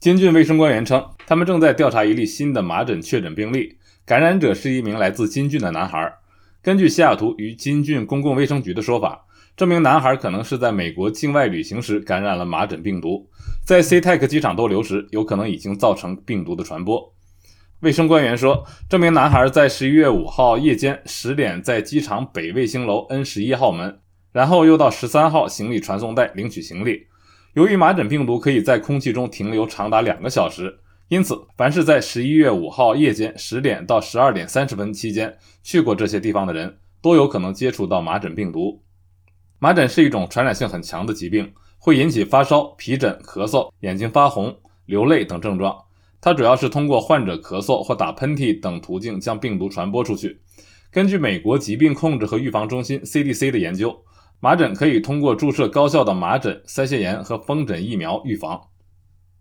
金郡卫生官员称，他们正在调查一例新的麻疹确诊病例，感染者是一名来自金郡的男孩。根据西雅图与金郡公共卫生局的说法，这名男孩可能是在美国境外旅行时感染了麻疹病毒，在 SeaTac 机场逗留时有可能已经造成病毒的传播。卫生官员说，这名男孩在11月5号夜间10点在机场北卫星楼 N11 号门，然后又到13号行李传送带领取行李。由于麻疹病毒可以在空气中停留长达2个小时，因此凡是在11月5号夜间10点到12点30分期间去过这些地方的人，都有可能接触到麻疹病毒。麻疹是一种传染性很强的疾病，会引起发烧、皮疹、咳嗽、眼睛发红、流泪等症状。它主要是通过患者咳嗽或打喷嚏等途径将病毒传播出去。根据美国疾病控制和预防中心 CDC 的研究，麻疹可以通过注射高效的麻疹、腮腺炎和风疹疫苗预防。